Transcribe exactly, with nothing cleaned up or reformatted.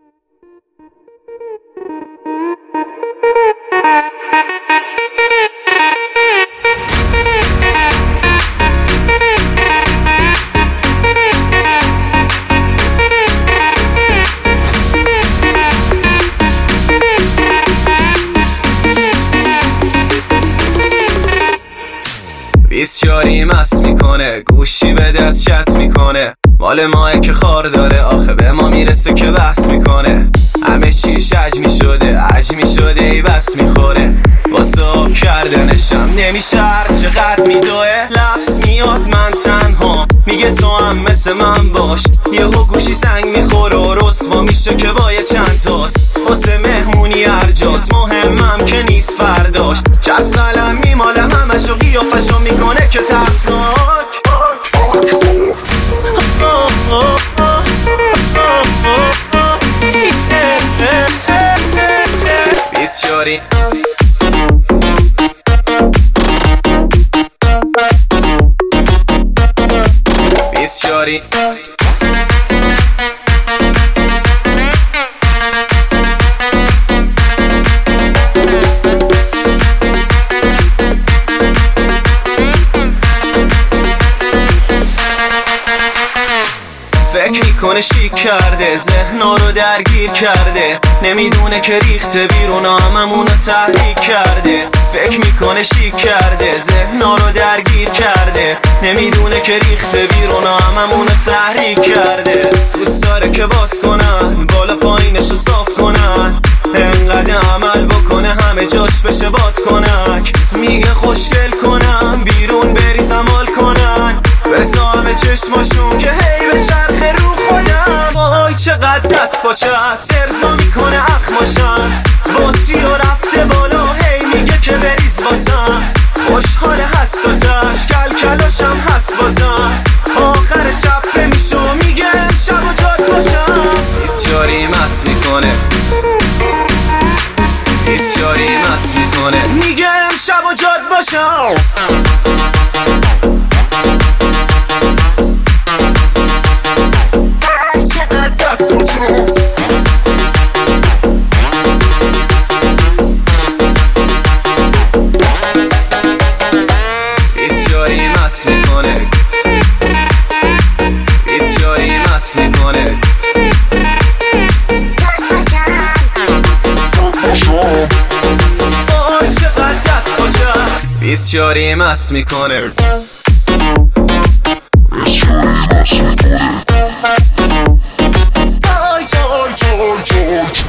بیسیاری مست میکنه، گوشی به دست چت میکنه، مال ماه که خار داره، آخه به ما میرسه که بحث میکنه. همه چیش عجمی شده، عجمی شده ای بس میخوره، واسه آب کردنشم نمیشه هر چقدر میدوه. لفظ میاد من تنها، میگه تو هم مثل من باش، یهو گوشی سنگ میخوره و رسوا میشه که با یه چند تاست. واسه مهمونی هر جاست، مهمم که نیست فرداش، چست قلم میمالم همشو قیافشو میکنه که ترسناک. بیسیاری بیسیاری فکر میکنه شیک کرده، ذهنا رو درگیر کرده، نمیدونه که ریخته بیرون هممونو تحریک کرده. فکر میکنه شیک کرده، ذهنا رو درگیر کرده، نمیدونه که ریخته بیرون هممونو تحریک کرده. دوست داره که باز کنن، بالا پایینشو صاف کنن، انقدر عمل بکنه همه جاش بشه باد کنک. میگه خوشگل کنم بیرون بریزم حال کنن، بزا به چشماشون که هی به چرخ رو خودم. وای چقدر دست با چست ارزا میکنه اخماشم، بطری و رفته بالا هی میگه که بریز واسم. خوشحال هست و تش کل کلاشم هست بازم، آخر چپه میشو میگه شب و جاد باشم. بیسیاری مست میکنه، بیسیاری مست میکنه، میگه شب و جاد باشم. بیسیاری مست میکنه، بیسیاری مست میکنه، آی چقدر دست با چست. بیسیاری مست میکنه، بیسیاری مست میکنه، آی چای چای چای.